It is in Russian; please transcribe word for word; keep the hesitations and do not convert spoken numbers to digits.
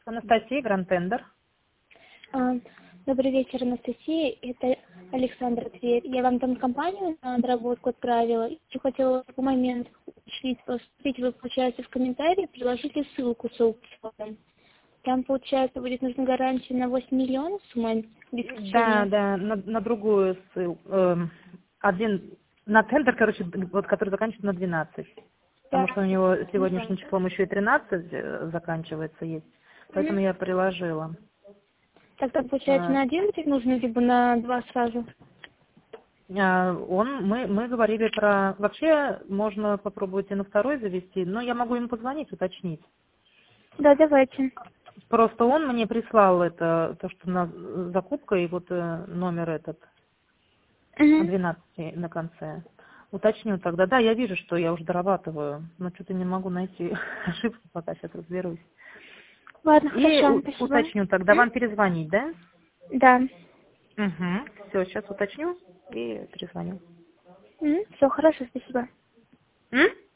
Анастасия, Гранд Тендер. А, Добрый вечер, Анастасия. Это Александра Тверь. Я вам там компанию на доработку отправила. Еще хотела такой момент уточнить. Посмотрите, вы, получается, в комментарии приложите ссылку с аукционом. Там, получается, будет нужна гарантия на восемь миллионов сумма Да, обеспечения. да, на, на другую ссылку. Эм, один, на тендер, короче, вот, который заканчивается на двенадцать. Да. Потому что у него Ну, сегодняшним да. числом еще и тринадцать э, заканчивается есть. Поэтому Мгм. я приложила. Так, там, получается, А, на один будет нужно, либо на два сразу? а, Он, мы, мы говорили про... Вообще можно попробовать и на второй завести, но я могу ему позвонить, уточнить. Да, давайте. Просто он мне прислал это, то, что на закупка и вот э, номер этот, Угу. двенадцать на конце. Уточню тогда. Да, я вижу, что я уже дорабатываю, но что-то не могу найти ошибку, пока сейчас разберусь. Ладно, И хорошо, у- спасибо. уточню тогда, М? вам перезвонить, да? Да. Угу. Все, сейчас уточню и перезвоню. Все, хорошо, спасибо. М?